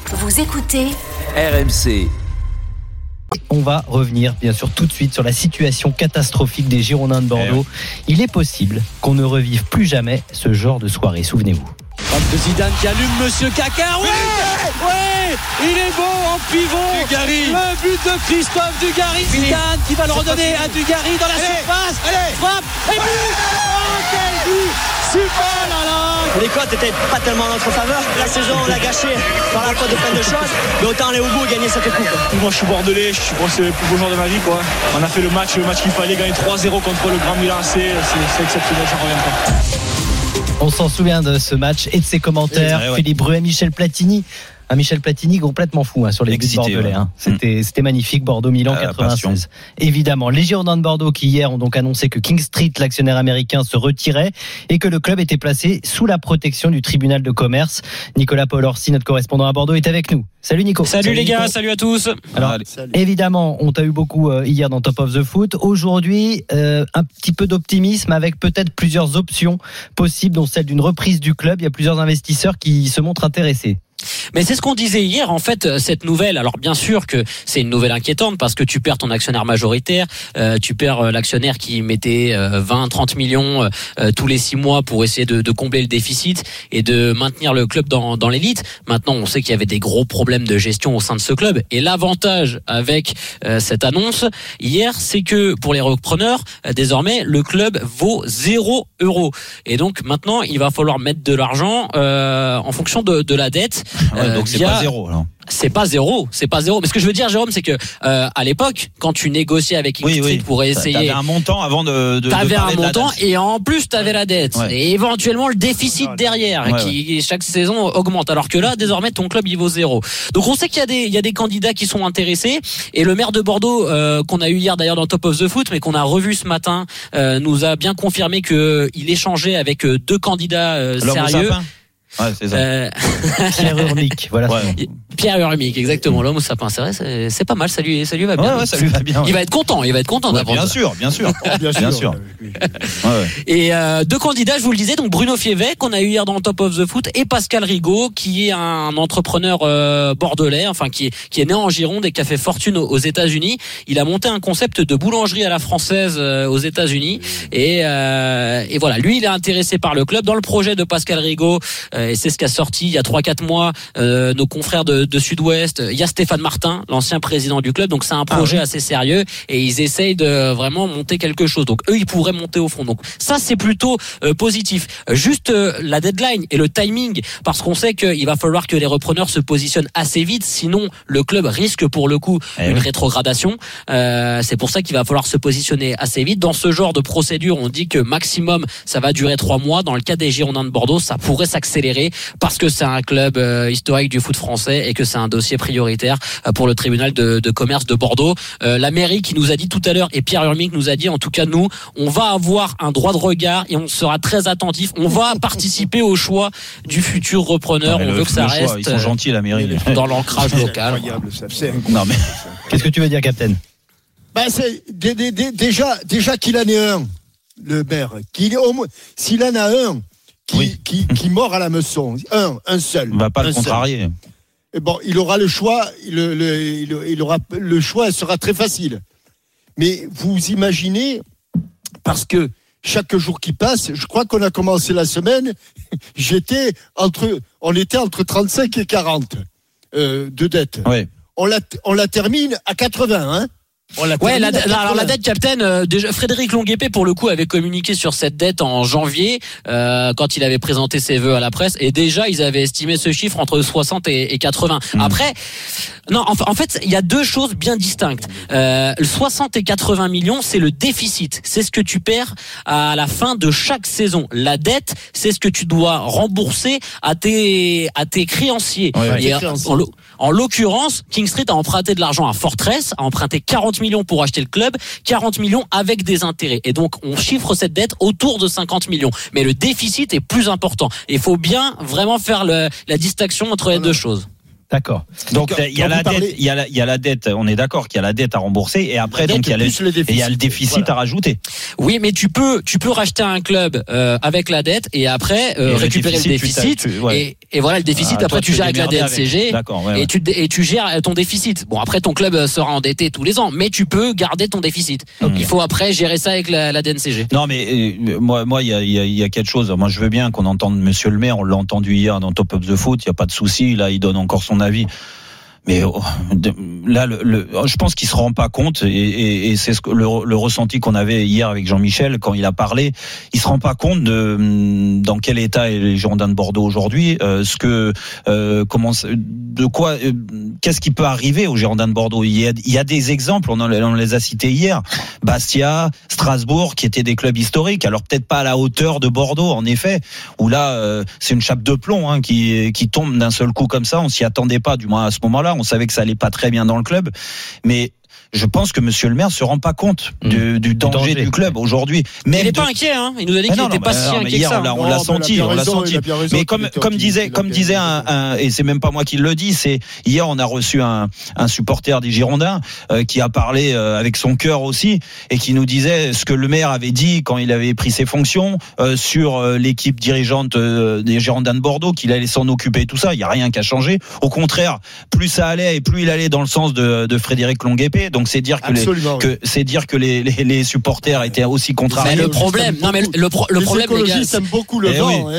Vous écoutez RMC. On va revenir bien sûr tout de suite sur la situation catastrophique des Girondins de Bordeaux. Il est possible qu'on ne revive plus jamais ce genre de soirée, souvenez-vous. De Zidane qui allume Monsieur Caca. Ouais, il est beau en pivot. Dugarry. Le but de Christophe Dugarry. Zidane qui va le redonner à Dugarry dans la surface. Frappe et but. Oh, quel but. Super là. Les cotes n'étaient pas tellement en notre faveur. La saison on l'a gâchée par la faute de plein de choses. Mais autant aller au bout et gagner cette coupe. Moi je suis bordelais, je pense que c'est le plus beau jour de ma vie quoi. On a fait le match qu'il fallait, gagner 3-0 contre le Grand Milan AC. C'est exceptionnel, j'en reviens pas. On s'en souvient de ce match et de ses commentaires. Philippe Bruet, Michel Platini. Michel Platini complètement fou sur les buts bordelais. C'était magnifique. Bordeaux-Milan 96. Évidemment, les Girondins de Bordeaux qui hier ont donc annoncé que King Street, l'actionnaire américain, se retirait et que le club était placé sous la protection du tribunal de commerce. Nicolas Paul-Orsi, notre correspondant à Bordeaux, est avec nous. Salut Nico. Salut les gars, salut à tous. Alors, évidemment, on t'a eu beaucoup hier dans Top of the Foot. Aujourd'hui, un petit peu d'optimisme avec peut-être plusieurs options possibles, dont celle d'une reprise du club. Il y a plusieurs investisseurs qui se montrent intéressés. Mais c'est ce qu'on disait hier, en fait, cette nouvelle. Alors bien sûr que c'est une nouvelle inquiétante parce que tu perds ton actionnaire majoritaire, tu perds l'actionnaire qui mettait 20-30 millions tous les 6 mois pour essayer de combler le déficit et de maintenir le club dans l'élite. Maintenant, on sait qu'il y avait des gros problèmes de gestion au sein de ce club. Et l'avantage avec cette annonce hier, c'est que pour les repreneurs, désormais, le club vaut 0 €. Et donc maintenant, il va falloir mettre de l'argent en fonction de la dette. Donc c'est pas zéro alors. C'est pas zéro. Mais ce que je veux dire, Jérôme, c'est que à l'époque, quand tu négociais avec King Street pour essayer, t'avais un montant avant de t'avais un montant de et en plus t'avais la dette et éventuellement le déficit derrière qui chaque saison augmente. Alors que là, désormais, ton club il vaut 0. Donc on sait qu'il y a des candidats qui sont intéressés et le maire de Bordeaux qu'on a eu hier d'ailleurs dans Top of the Foot, mais qu'on a revu ce matin, nous a bien confirmé que il échangeait avec 2 candidats sérieux. Ouais, c'est ça. Pierre Urmic, voilà. Pierre Urmic, exactement. L'homme au sapin, c'est vrai, c'est pas mal. Ça lui va bien. Ouais, ça lui va bien. Il va être content bien sûr. Et 2 candidats, je vous le disais, donc Bruno Fievet qu'on a eu hier dans le Top of the Foot et Pascal Rigaud qui est un entrepreneur bordelais, enfin qui est né en Gironde et qui a fait fortune aux États-Unis. Il a monté un concept de boulangerie à la française aux États-Unis et voilà, lui il est intéressé par le club dans le projet de Pascal Rigaud. Et c'est ce qu'a sorti il y a 3-4 mois nos confrères de Sud-Ouest. Il y a Stéphane Martin, l'ancien président du club. Donc c'est un projet assez sérieux et ils essayent de vraiment monter quelque chose. Donc eux, ils pourraient monter au fond. Donc ça, c'est plutôt positif. Juste la deadline et le timing, parce qu'on sait qu'il va falloir que les repreneurs se positionnent assez vite. Sinon, le club risque pour le coup une rétrogradation. C'est pour ça qu'il va falloir se positionner assez vite. Dans ce genre de procédure, on dit que maximum, ça va durer 3 mois. Dans le cas des Girondins de Bordeaux, ça pourrait s'accélérer parce que c'est un club historique du foot français et que c'est un dossier prioritaire pour le tribunal de commerce de Bordeaux. La mairie qui nous a dit tout à l'heure et Pierre Urmic nous a dit, en tout cas nous, on va avoir un droit de regard et on sera très attentif. On va participer au choix du futur repreneur. On veut que ça reste. Ils sont gentils la mairie dans l'ancrage local. Non mais qu'est-ce que tu veux dire, Captain? C'est déjà qu'il en ait un, le maire. S'il en a un. Qui mord à la meçon, un seul. On va pas le contrarier. Et bon, il aura le choix. Il aura le choix, sera très facile. Mais vous imaginez, parce que chaque jour qui passe, je crois qu'on a commencé la semaine. On était entre 35 et 40 de dette. Ouais. On la termine à 80, hein. Alors la dette, Captain, déjà Frédéric Longuepée pour le coup avait communiqué sur cette dette en janvier quand il avait présenté ses vœux à la presse et déjà ils avaient estimé ce chiffre entre 60 et 80. Après, non, en fait il y a 2 choses bien distinctes. 60 et 80 millions, c'est le déficit, c'est ce que tu perds à la fin de chaque saison. La dette, c'est ce que tu dois rembourser à tes créanciers. En l'occurrence, King Street a emprunté de l'argent à Fortress, a emprunté 40 millions pour acheter le club, 40 millions avec des intérêts. Et donc, on chiffre cette dette autour de 50 millions. Mais le déficit est plus important. Il faut bien vraiment faire la distinction entre les 2 choses. D'accord. Donc il y a la dette, il y a la dette. On est d'accord qu'il y a la dette à rembourser et après donc il y a le déficit à rajouter. Oui, mais tu peux racheter un club avec la dette et après récupérer le déficit et voilà le déficit. Après tu gères avec la DNCG et tu gères ton déficit. Bon après ton club sera endetté tous les ans, mais tu peux garder ton déficit. Donc il faut après gérer ça avec la DNCG. Non mais moi il y a quelque chose. Moi je veux bien qu'on entende Monsieur le Maire. On l'a entendu hier dans Top of the Foot. Il y a pas de souci. Là il donne encore son avis. Mais là, je pense qu'il se rend pas compte, et c'est le ressenti qu'on avait hier avec Jean-Michel quand il a parlé. Il se rend pas compte dans quel état est les Girondins de Bordeaux aujourd'hui, qu'est-ce qui peut arriver aux Girondins de Bordeaux. Il y a des exemples, on les a cités hier. Bastia, Strasbourg, qui étaient des clubs historiques. Alors peut-être pas à la hauteur de Bordeaux, en effet, où là, c'est une chape de plomb qui tombe d'un seul coup comme ça. On s'y attendait pas, du moins à ce moment-là. On savait que ça allait pas très bien dans le club, mais je pense que Monsieur le Maire se rend pas compte du danger du club aujourd'hui. Mais il n'est pas inquiet, hein. Il nous a dit qu'il n'était pas si inquiet que ça. On l'a senti. Mais comme disait et c'est même pas moi qui le dis, c'est hier on a reçu un supporter des Girondins qui a parlé avec son cœur aussi et qui nous disait ce que le maire avait dit quand il avait pris ses fonctions sur l'équipe dirigeante des Girondins de Bordeaux, qu'il allait s'en occuper, tout ça. Il y a rien qui a changé. Au contraire, plus ça allait et plus il allait dans le sens de Frédéric Longuepée. Donc c'est dire que les supporters étaient aussi contrariés. Mais le problème, le problème, les gars, aiment beaucoup le vent.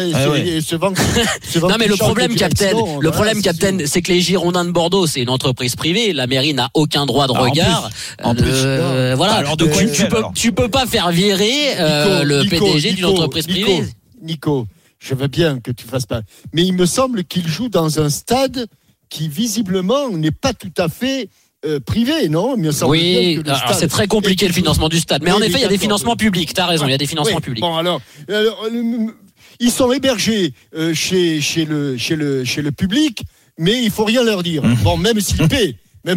Non mais le problème, Captain, c'est que les Girondins de Bordeaux, c'est une entreprise privée. La mairie n'a aucun droit de regard. En plus. Voilà. Alors tu peux pas faire virer le PDG d'une entreprise privée. Nico, je veux bien que tu fasses pas. Mais il me semble qu'il joue dans un stade qui visiblement n'est pas tout à fait privé, non? Oui, alors c'est très compliqué le financement du stade. Mais en effet, il y a des financements publics. T'as raison, il y a des financements publics. Bon, alors ils sont hébergés chez le public, mais il faut rien leur dire. Bon, même s'ils paient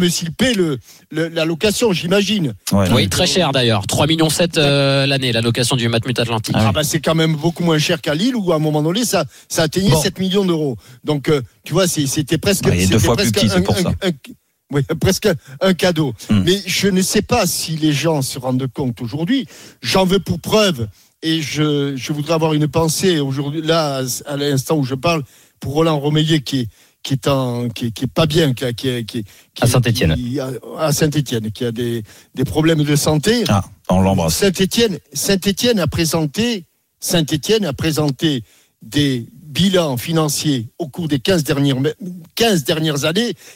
la location, j'imagine. Oui, très cher d'ailleurs. 3,7 millions l'année, la location du Matmut Atlantique. C'est quand même beaucoup moins cher qu'à Lille, où à un moment donné, ça atteignait 7 millions d'euros. Donc, tu vois, c'était presque... Il est 2 fois plus petit, c'est pour ça. Oui, presque un cadeau. Mais je ne sais pas si les gens se rendent compte aujourd'hui. J'en veux pour preuve, et je voudrais avoir une pensée aujourd'hui, là, à l'instant où je parle, pour Roland Romeillet qui est pas bien, qui à Saint-Étienne. À Saint-Étienne, qui a des problèmes de santé. Ah, on l'embrasse. Saint-Étienne a présenté des bilans financiers au cours des 15 dernières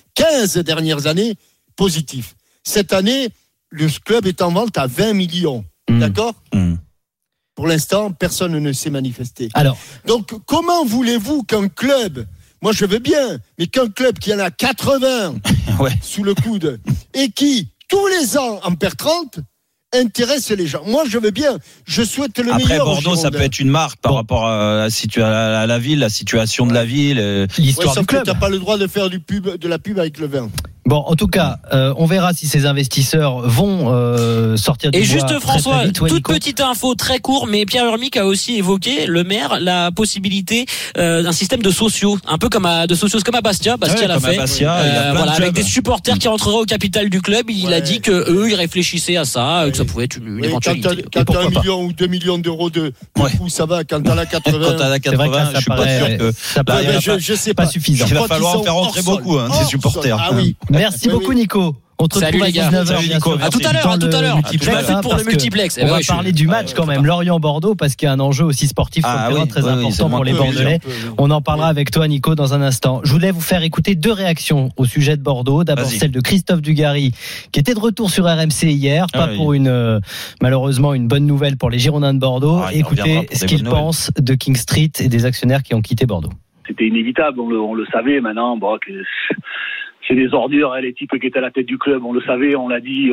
années positifs. Cette année, le club est en vente à 20 millions. D'accord ? Pour l'instant, personne ne s'est manifesté. Alors, donc, comment voulez-vous qu'un club, moi je veux bien, mais qu'un club qui en a 80 sous le coude et qui, tous les ans, en perd 30, intéresse les gens. Moi, je veux bien. Je souhaite le meilleur. Après, Bordeaux, ça peut être une marque par rapport à la ville, la situation de la ville, l'histoire du club. Tu n'as pas le droit de faire de la pub avec le vin. Bon, en tout cas, on verra si ces investisseurs vont sortir du bois. Et juste François, très vite, toute petite info très court, mais Pierre Urmic a aussi évoqué, le maire, la possibilité d'un système de sociaux, un peu comme à Bastia. Bastia l'a fait. Avec des supporters qui rentreraient au capital du club. Il a dit que eux, ils réfléchissaient à ça, que ça pouvait être une éventualité. Quand t'as 1 million ou 2 millions d'euros de coût, ça va. Quand t'as 80, quand t'as 80, je suis pas sûr que ça paraît je sais pas suffisant. Il va falloir en faire rentrer beaucoup, ces supporters. Ah oui. Merci beaucoup, Nico. On te retrouve à 19h, bien sûr. À tout à l'heure. Pour le multiplex. On va parler du match quand même, Lorient-Bordeaux, parce qu'il y a un enjeu aussi sportif très important pour les Bordelais. On en parlera avec toi, Nico, dans un instant. Je voulais vous faire écouter 2 réactions au sujet de Bordeaux. D'abord celle de Christophe Dugarry, qui était de retour sur RMC hier, pas pour malheureusement une bonne nouvelle pour les Girondins de Bordeaux. Écoutez ce qu'il pense de King Street et des actionnaires qui ont quitté Bordeaux. C'était inévitable, on le savait maintenant. Que c'est des ordures, les types qui étaient à la tête du club, on le savait, on l'a dit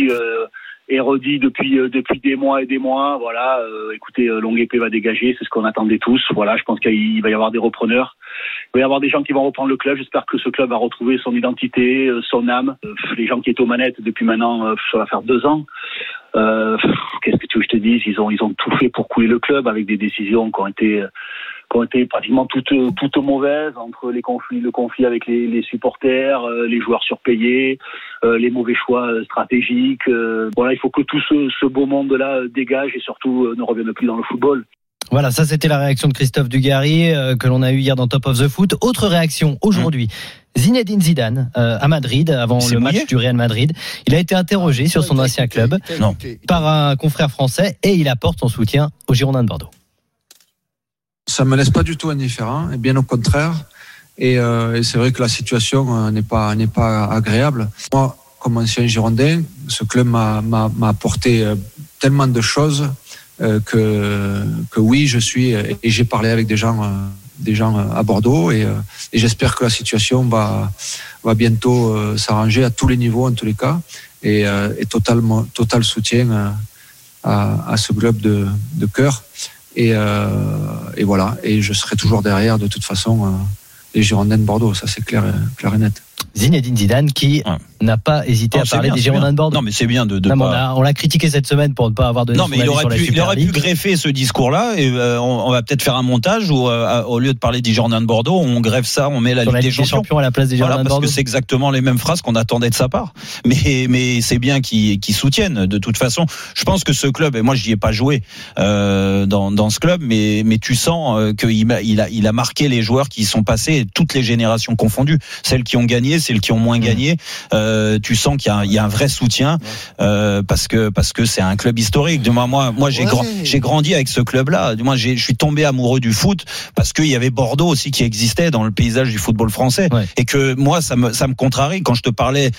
et redit depuis des mois et des mois. Voilà, écoutez, Longuepée va dégager, c'est ce qu'on attendait tous. Voilà, je pense qu'il va y avoir des repreneurs, il va y avoir des gens qui vont reprendre le club. J'espère que ce club va retrouver son identité, son âme. Les gens qui étaient aux manettes depuis maintenant, ça va faire 2 ans. Qu'est-ce que tu veux que je te dise ? Ils ont tout fait pour couler le club avec des décisions qui ont été qui ont été pratiquement toutes mauvaises, entre le conflit avec les supporters, les joueurs surpayés, les mauvais choix stratégiques. Voilà, il faut que tout ce beau monde-là dégage et surtout ne revienne plus dans le football. Voilà, ça c'était la réaction de Christophe Dugarry que l'on a eu hier dans Top of the Foot. Autre réaction aujourd'hui. Zinedine Zidane à Madrid avant le match du Real Madrid. Il a été interrogé sur son ancien club par un confrère français et il apporte son soutien aux Girondins de Bordeaux. Ça me laisse pas du tout indifférent, et bien au contraire. Et c'est vrai que la situation n'est pas agréable. Moi, comme ancien Girondin, ce club m'a apporté tellement de choses que oui, je suis et j'ai parlé avec des gens à Bordeaux et j'espère que la situation va bientôt s'arranger à tous les niveaux en tous les cas et total soutien à ce club de cœur et voilà, et je serai toujours derrière de toute façon les Girondins de Bordeaux, ça c'est clair et net. Zinedine Zidane qui n'a pas hésité à parler des Girondins de Bordeaux. Non mais c'est bien de on l'a critiqué cette semaine pour ne pas avoir donné son avis sur la Super League. Il aurait pu greffer ce discours-là et on va peut-être faire un montage où au lieu de parler des Girondins de Bordeaux, on greffe ça, on met la Ligue des Champions à la place des Girondins de Bordeaux. Parce que c'est exactement les mêmes phrases qu'on attendait de sa part. Mais c'est bien qu'ils soutiennent. De toute façon, je pense que ce club, et moi j'y ai pas joué dans ce club, mais tu sens qu'il a marqué les joueurs qui y sont passés, toutes les générations confondues, celles qui ont gagné, celles qui ont moins gagné. Tu sens qu'il y a un vrai soutien parce que c'est un club historique. Moi j'ai grandi avec ce club-là. Moi je suis tombé amoureux du foot parce qu'il y avait Bordeaux aussi qui existait dans le paysage du football français et que moi ça me contrarie quand je te parlais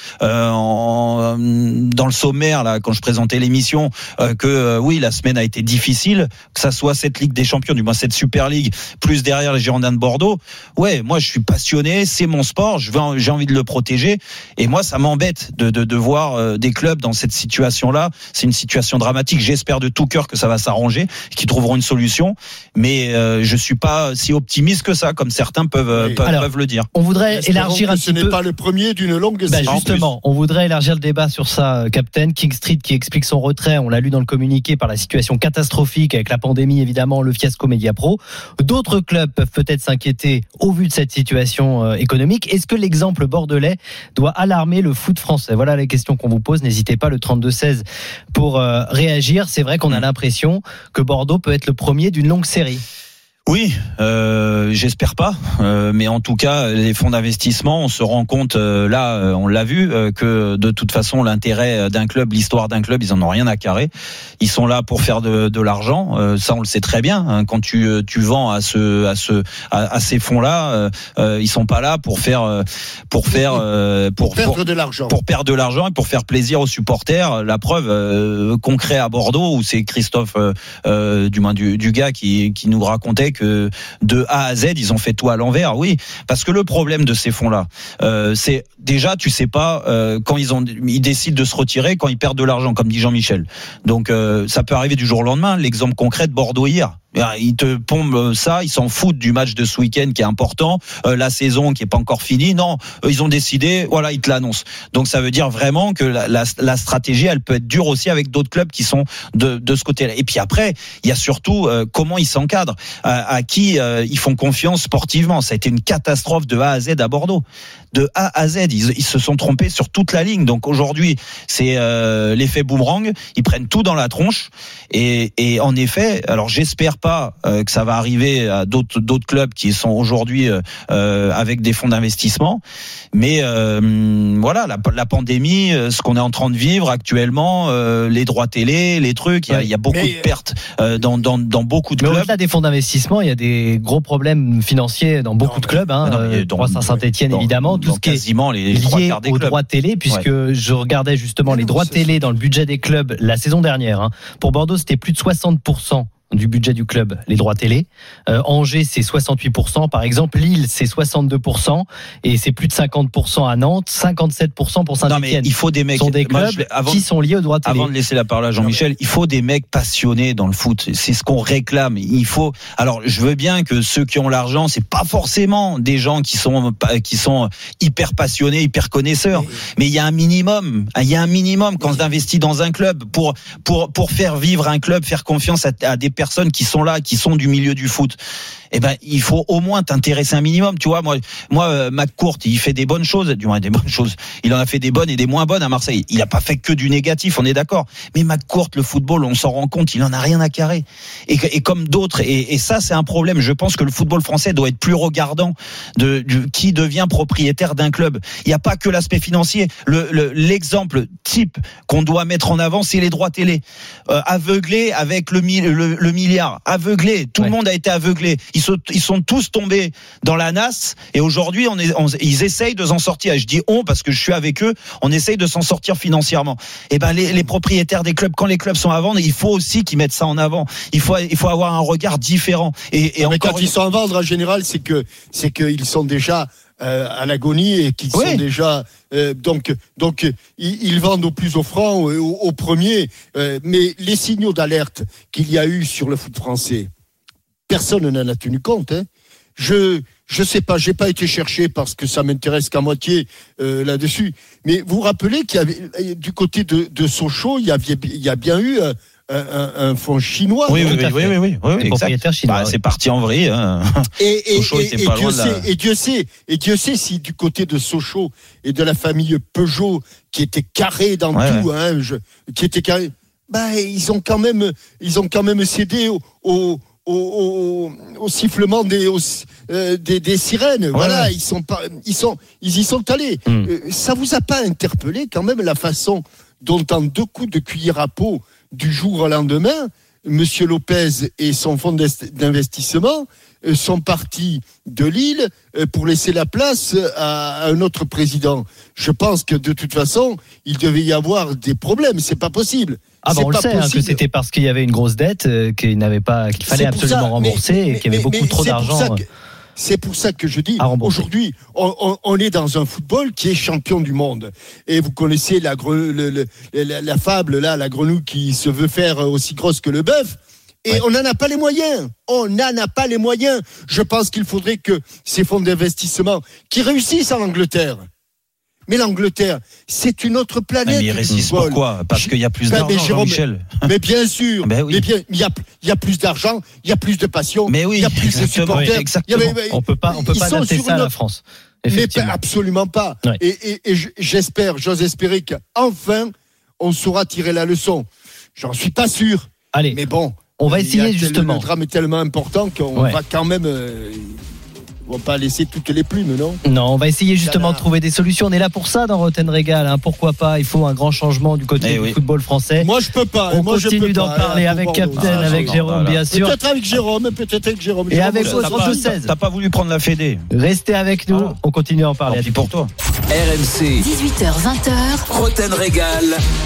dans le sommaire là quand je présentais l'émission que oui la semaine a été difficile, que ça soit cette Ligue des Champions, du moins cette Super League, plus derrière les Girondins de Bordeaux. Ouais, moi je suis passionné, c'est mon sport, j'ai envie de le protéger et moi ça m'embête de voir des clubs dans cette situation-là. C'est une situation dramatique. J'espère de tout cœur que ça va s'arranger, qu'ils trouveront une solution, mais je suis pas si optimiste que ça, comme certains peuvent le dire. On voudrait élargir un petit peu. Ce n'est pas le premier d'une longue série. Justement, on voudrait élargir le débat sur ça, Captain. King Street qui explique son retrait, on l'a lu dans le communiqué, par la situation catastrophique avec la pandémie, évidemment, le fiasco Mediapro. D'autres clubs peuvent peut-être s'inquiéter au vu de cette situation économique. Est-ce que l'exemple bordelais doit alarmer le foot français? Voilà les questions qu'on vous pose. N'hésitez pas, le 32-16 pour réagir. C'est vrai qu'on a l'impression que Bordeaux peut être le premier d'une longue série. Oui, j'espère pas, mais en tout cas les fonds d'investissement, on se rend compte là, on l'a vu, que de toute façon l'intérêt d'un club, l'histoire d'un club, ils en ont rien à carrer. Ils sont là pour faire de l'argent, ça on le sait très bien. Hein, quand tu vends à ces fonds-là, ils sont pas là pour perdre de l'argent, pour perdre de l'argent et pour faire plaisir aux supporters. La preuve concrète à Bordeaux où c'est Christophe, du gars qui nous racontait que de A à Z, ils ont fait tout à l'envers. Oui, parce que le problème de ces fonds-là, c'est déjà, tu sais pas quand ils décident de se retirer, quand ils perdent de l'argent, comme dit Jean-Michel. Donc ça peut arriver du jour au lendemain. L'exemple concret de Bordeaux hier. Ils te pompent ça, ils s'en foutent du match de ce week-end qui est important, la saison qui est pas encore finie. Non, ils ont décidé, voilà, ils te l'annoncent. Donc ça veut dire vraiment que la stratégie, elle peut être dure aussi avec d'autres clubs qui sont de ce côté-là. Et puis après, il y a surtout comment ils s'encadrent, à qui ils font confiance sportivement. Ça a été une catastrophe de A à Z à Bordeaux. De A à Z, ils se sont trompés sur toute la ligne. Donc aujourd'hui, c'est l'effet boomerang. Ils prennent tout dans la tronche. Et en effet, alors j'espère pas que ça va arriver à d'autres clubs qui sont aujourd'hui avec des fonds d'investissement, mais voilà, la pandémie, ce qu'on est en train de vivre actuellement, les droits télé, les trucs, il y a beaucoup de pertes dans beaucoup de clubs. Au-delà des fonds d'investissement, il y a des gros problèmes financiers dans beaucoup de clubs. Droit Saint-Étienne évidemment, tout ce qui est lié aux droits télé, puisque je regardais justement les droits télé dans le budget des clubs la saison dernière. Pour Bordeaux, c'était plus de 60% du budget du club, les droits télé. Angers, c'est 68%. Par exemple, Lille, c'est 62%. Et c'est plus de 50% à Nantes, 57% pour Saint-Étienne. Non, mais il faut des mecs. Ce sont des clubs qui sont liés aux droits télé. Avant de laisser la parole à Jean-Michel, il faut des mecs passionnés dans le foot. C'est ce qu'on réclame. Il faut. Alors, je veux bien que ceux qui ont l'argent, c'est pas forcément des gens qui sont hyper passionnés, hyper connaisseurs. Mais il y a un minimum. Il y a un minimum quand on investit dans un club pour faire vivre un club, faire confiance à des personnes qui sont là, qui sont du milieu du foot, eh ben, il faut au moins t'intéresser un minimum. Tu vois, moi, McCourt, il fait des bonnes choses, du moins des bonnes choses. Il en a fait des bonnes et des moins bonnes à Marseille. Il a pas fait que du négatif, on est d'accord. Mais McCourt, le football, on s'en rend compte, il en a rien à carrer. Et comme d'autres, et ça, c'est un problème. Je pense que le football français doit être plus regardant de qui devient propriétaire d'un club. Il n'y a pas que l'aspect financier. L'exemple type qu'on doit mettre en avant, c'est les droits télé. Aveuglés avec le milliard. Aveuglés. Tout le monde a été aveuglé. Ils sont tous tombés dans la nasse et aujourd'hui ils essayent de s'en sortir. Et je dis parce que je suis avec eux, on essaye de s'en sortir financièrement. Et ben les propriétaires des clubs, quand les clubs sont à vendre, il faut aussi qu'ils mettent ça en avant. Il faut avoir un regard différent. Et encore quand ils sont à vendre en général, c'est qu'ils sont déjà à l'agonie et qu'ils sont déjà donc ils vendent au plus offrant au premier. Mais les signaux d'alerte qu'il y a eu sur le foot français, personne n'en a tenu compte. Je sais pas, j'ai pas été chercher parce que ça m'intéresse qu'à moitié là-dessus. Mais vous vous rappelez qu'il y avait du côté de Sochaux, il y a bien eu un fonds chinois. Oui, propriétaire chinois. C'est parti en vrille. Sochaux était pas loin de là. Et Dieu sait si du côté de Sochaux et de la famille Peugeot qui était carré dans tout, qui était carré, ils ont quand même cédé au sifflement des sirènes. Voilà, ils y sont allés. Ça vous a pas interpellé quand même la façon dont en 2 coups de cuillère à peau du jour au lendemain, Monsieur Lopez et son fonds d'investissement sont partis de Lille pour laisser la place à un autre président. Je pense que de toute façon, il devait y avoir des problèmes. C'est pas possible. On le sait que c'était parce qu'il y avait une grosse dette qu'il fallait absolument rembourser et qu'il y avait beaucoup trop d'argent. C'est pour ça que je dis, aujourd'hui, on est dans un football qui est champion du monde. Et vous connaissez la fable, là, la grenouille qui se veut faire aussi grosse que le bœuf. Et on n'en a pas les moyens. Je pense qu'il faudrait que ces fonds d'investissement qui réussissent en Angleterre. Mais l'Angleterre, c'est une autre planète. Mais ils réussissent pourquoi ? Parce qu'il y a plus d'argent, Jean-Michel. Mais bien sûr. Il y a plus d'argent, il y a plus de passion, il y a plus de supporters. On peut pas adapter ça à la France. Mais absolument pas. Ouais. Et j'ose espérer qu'enfin, on saura tirer la leçon. J'en suis pas sûr. Allez. Mais bon. On va essayer justement. Le drame est tellement important qu'on va quand même. On va pas laisser toutes les plumes, non ? Non, on va essayer justement de trouver des solutions. On est là pour ça dans Roten Régal. Pourquoi pas ? Il faut un grand changement du côté du football français. Moi, je peux pas. On continue d'en parler avec Captain, avec Jérôme, bien sûr. Peut-être avec Jérôme. Et avec vous, 32-16. T'as pas voulu prendre la Fédé. Restez avec nous. On continue à en parler. Pour toi. RMC. 18h-20h. Roten Régal.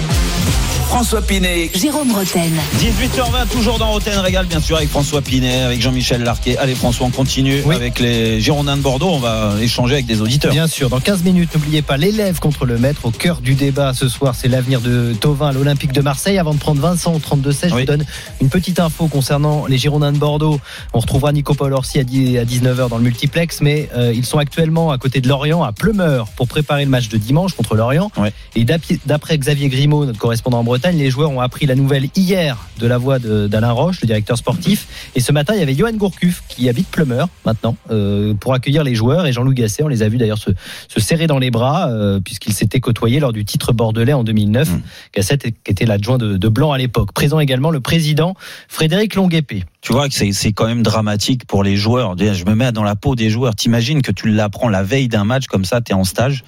François Pinet, Jérôme Roten. 18h20, toujours dans Roten Régal, bien sûr, avec François Pinet, avec Jean-Michel Larquet. Allez François, on continue avec les Girondins de Bordeaux. On va échanger avec des auditeurs. Bien sûr, dans 15 minutes, n'oubliez pas l'élève contre le maître. Au cœur du débat ce soir, c'est l'avenir de Thauvin à l'Olympique de Marseille. Avant de prendre Vincent au 32-16, je vous donne une petite info concernant les Girondins de Bordeaux. On retrouvera Nico Paul-Orsi à 19h dans le multiplex, mais ils sont actuellement à côté de Lorient, à Pleumeur, pour préparer le match de dimanche contre Lorient. Et d'après Xavier Grimaud, notre correspondant en Bretagne, les joueurs ont appris la nouvelle hier de la voix d'Alain Roche, le directeur sportif. Et ce matin, il y avait Johan Gourcuff qui habite Pleumeur maintenant pour accueillir les joueurs. Et Jean-Louis Gasset, on les a vus d'ailleurs se serrer dans les bras puisqu'ils s'étaient côtoyés lors du titre bordelais en 2009. Gasset était l'adjoint de Blanc à l'époque. Présent également le président Frédéric Longuepé. Tu vois que c'est quand même dramatique pour les joueurs. Je me mets dans la peau des joueurs. T'imagines que tu l'apprends la veille d'un match comme ça, t'es en stage.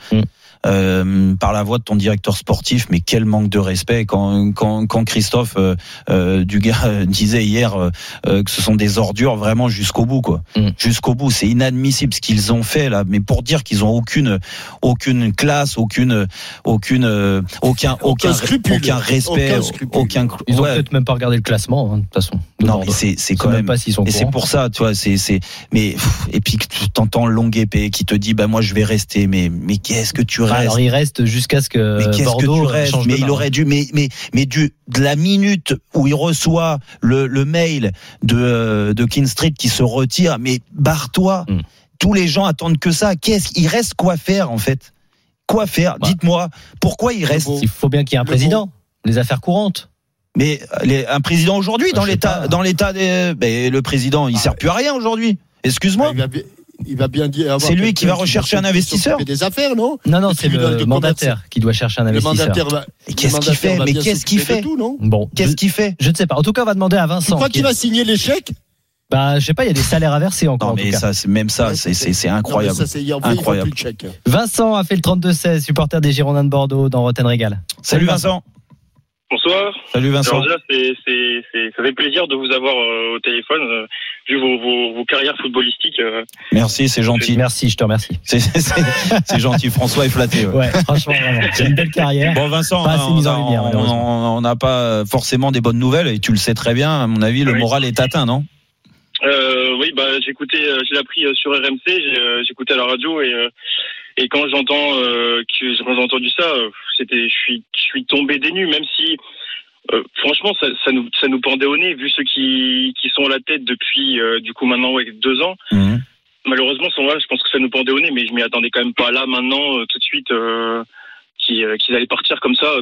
Par la voix de ton directeur sportif, mais quel manque de respect quand Christophe Dugas disait hier que ce sont des ordures vraiment jusqu'au bout jusqu'au bout, c'est inadmissible ce qu'ils ont fait là, mais pour dire qu'ils ont aucune classe, aucun respect, ils ont peut-être même pas regardé le classement de toute façon. Non, mais c'est quand même pas s'ils sont et c'est pour ça, tu vois, mais et puis tu t'entends Longuepé qui te dit moi je vais rester, mais qu'est-ce que tu restes? Alors il reste jusqu'à ce que Bordeaux change de mais il aurait dû de la minute où il reçoit le mail de King Street qui se retire, mais barre-toi. Tous les gens attendent que ça. Il reste quoi faire en fait? Quoi faire? Dites-moi pourquoi il reste. Il faut bien qu'il y ait un président. Les affaires courantes. Mais un président aujourd'hui, dans l'état le président, il sert plus à rien aujourd'hui. Excuse-moi. Il va bien dire. C'est lui qui va rechercher un investisseur. Des affaires, non ? Non, c'est le mandataire qui doit chercher un investisseur. Qu'est-ce qu'il fait ? Mais qu'est-ce qu'il fait ? Bon, qu'est-ce qu'il fait ? Je ne sais pas. En tout cas, on va demander à Vincent. Tu crois qu'il va signer l'échec ? Bah, je sais pas, il y a des salaires à verser encore. Non, mais ça, c'est incroyable. Incroyable. Vincent a fait le 32-16, supporter des Girondins de Bordeaux dans Rotten Régal. Salut Vincent. Bonsoir. Salut Vincent. Alors déjà, ça fait plaisir de vous avoir au téléphone, vu vos carrières footballistiques. Merci, c'est gentil. Merci, je te remercie. C'est gentil, François est flatté. Ouais, franchement, vraiment. C'est une belle carrière. Bon, Vincent, on n'a pas forcément des bonnes nouvelles, et tu le sais très bien. À mon avis, le moral est atteint, non ? Oui, j'ai appris sur RMC, j'écoutais à la radio et quand j'ai entendu ça, je suis tombé des nues, même si franchement ça nous pendait au nez, vu ceux qui sont à la tête depuis du coup maintenant 2 ans. Mmh. Malheureusement, je pense que ça nous pendait au nez, mais je m'y attendais quand même pas là maintenant tout de suite qu'ils allaient partir comme ça,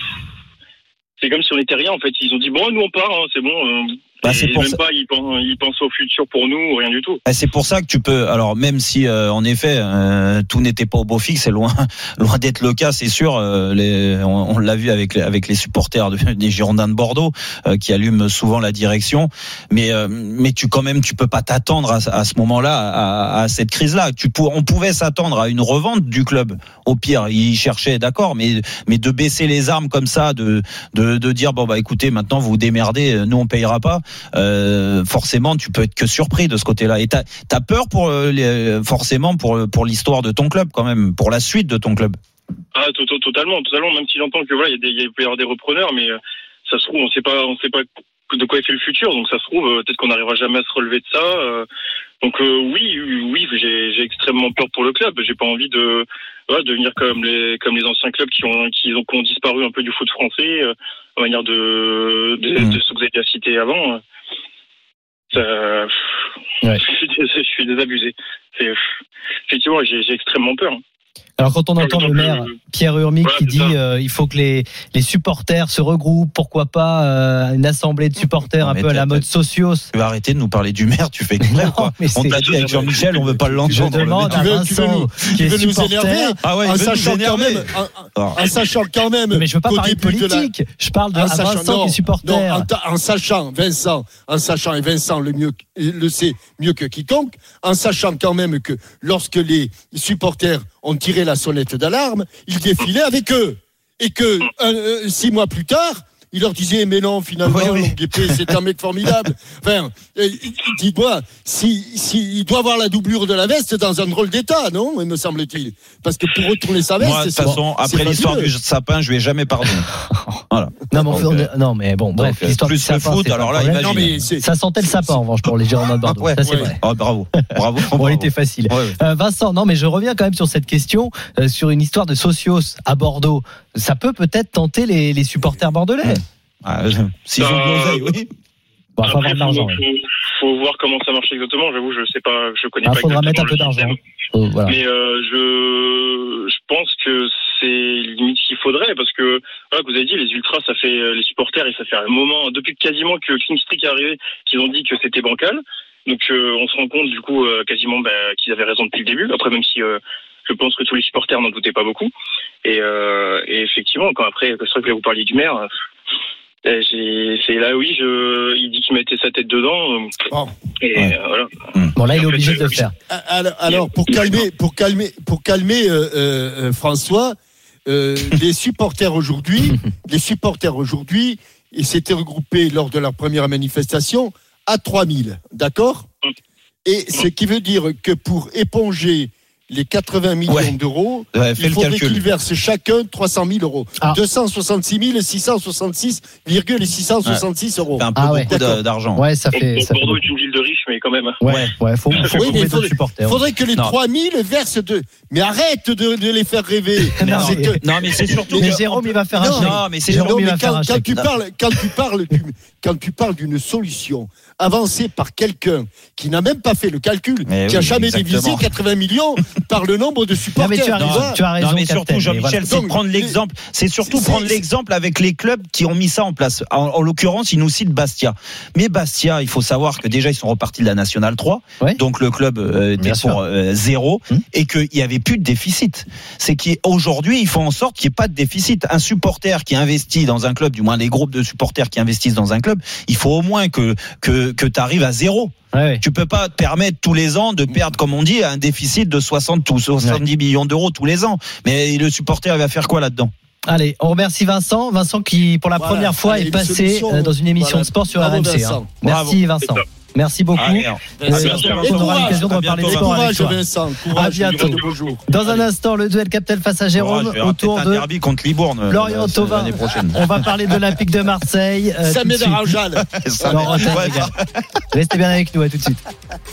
c'est comme si on n'était rien en fait. Ils ont dit bon, nous on part, hein, c'est bon. C'est pour même ça. Pas, ils pensent au futur pour nous, rien du tout. C'est pour ça que tu peux. Alors même si en effet tout n'était pas au beau fixe, c'est loin d'être le cas, c'est sûr. On l'a vu avec les supporters des Girondins de Bordeaux qui allument souvent la direction. Mais tu peux pas t'attendre à ce moment-là à cette crise-là. On pouvait s'attendre à une revente du club. Au pire, ils cherchaient, d'accord, mais de baisser les armes comme ça, de dire bon écoutez, maintenant vous vous démerdez, nous on payera pas. Forcément tu peux être que surpris de ce côté-là, et t'as peur forcément pour l'histoire de ton club quand même, pour la suite de ton club. Totalement, même si j'entends que il peut y avoir des repreneurs, mais ça se trouve on sait pas de quoi est fait le futur, donc ça se trouve peut-être qu'on n'arrivera jamais à se relever de ça. Donc oui, j'ai extrêmement peur pour le club. J'ai pas envie de devenir comme les anciens clubs qui ont disparu un peu du foot français, de manière de ce que vous avez déjà cité avant. Je suis désabusé. Effectivement, j'ai extrêmement peur. Alors quand on entend le maire Pierre Urmic qui dit il faut que les supporters se regroupent, pourquoi pas une assemblée de supporters un peu à la mode socios. Tu vas arrêter de nous parler du maire, tu fais exprès quoi. On t'a dit avec Jean-Michel, on veut pas l'entendre. Je demande à Vincent qui est supporter, en sachant quand même. Mais je veux pas parler de politique, je parle de Vincent qui est supporter. En sachant Vincent le sait mieux que quiconque, en sachant quand même que lorsque les supporters ont tiré la sonnette d'alarme, il défilait avec eux. Et que 6 mois plus tard, il leur disait mais non, finalement, Longuepé, c'est un mec formidable. Enfin, dis-moi, il doit avoir la doublure de la veste dans un drôle d'état, non, me semble-t-il. Parce que pour retourner sa veste, moi, de toute façon, après l'histoire du sapin, je lui ai jamais pardonné. Voilà. Non, mais bon, bref, l'histoire plus du sapin, le foot, alors là, imagine. Non, mais ça sentait le sapin, en revanche, pour les Girondins de Bordeaux. Ça, c'est vrai. Bravo. Bon, il était facile. Vincent, non, mais je reviens quand même sur cette question, sur une histoire de socios à Bordeaux. Ça peut-être tenter les supporters bordelais. S'ils ont de l'oseille, oui. Bon, après, faut voir comment ça marche exactement. J'avoue, je sais pas, je connais pas. Il faudra mettre un peu d'argent. Voilà. Mais je pense que c'est limite ce qu'il faudrait, parce que voilà, vous avez dit, les ultras, ça fait les supporters, et ça fait un moment depuis quasiment que Kingstreet est arrivé qu'ils ont dit que c'était bancal. Donc on se rend compte du coup quasiment qu'ils avaient raison depuis le début. Après, même si je pense que tous les supporters n'en doutaient pas beaucoup. Et effectivement, quand après, c'est vrai que vous parliez du maire. C'est là, oui, il dit qu'il mettait sa tête dedans. Voilà. Bon, là, il est obligé de le faire. Alors, pour calmer François, les supporters aujourd'hui, ils s'étaient regroupés lors de leur première manifestation à 3000, d'accord ? Et ce qui veut dire que pour éponger les 80 millions d'euros, il faudrait qu'ils versent chacun 300 000 euros. 266 666,666 euros. C'est un peu beaucoup d'argent. Ouais, ça fait. Bordeaux est une ville de riches, mais quand même. Il faudrait que les 3000 versent deux. Mais arrête de les faire rêver. Non, mais c'est surtout. Mais Jérôme, il va faire un chèque. Non, mais c'est Jérôme, il va faire un chèque. Quand tu parles d'une solution avancée par quelqu'un qui n'a même pas fait le calcul, qui n'a jamais divisé 80 millions par le nombre de supporters. Non, mais tu as raison. Non, mais surtout, Jean-Michel, c'est prendre l'exemple. C'est surtout prendre l'exemple avec les clubs qui ont mis ça en place. En l'occurrence, il nous cite Bastia. Mais Bastia, il faut savoir que déjà, ils sont repartis de la Nationale 3. Ouais. Donc, le club était pour 0 et qu'il n'y avait plus de déficit. C'est qu'aujourd'hui, ils font en sorte qu'il n'y ait pas de déficit. Un supporter qui investit dans un club, du moins les groupes de supporters qui investissent dans un club, il faut au moins que tu arrives à 0. Ouais. Tu peux pas te permettre tous les ans de perdre, comme on dit, un déficit de 60 ou 70 millions d'euros tous les ans. Mais le supporter, il va faire quoi là-dedans? Allez, on remercie Vincent qui pour la première fois est passé dans une émission de sport sur RMC. Merci Vincent. Merci beaucoup. On aura l'occasion de reparler de sport avec toi. À bientôt. Dans un instant, le duel Captel face à Jérôme autour de derby contre Libourne. Florian Thauvin. On va parler de l'Olympique de Marseille. Ça met Restez bien avec nous, à tout de suite.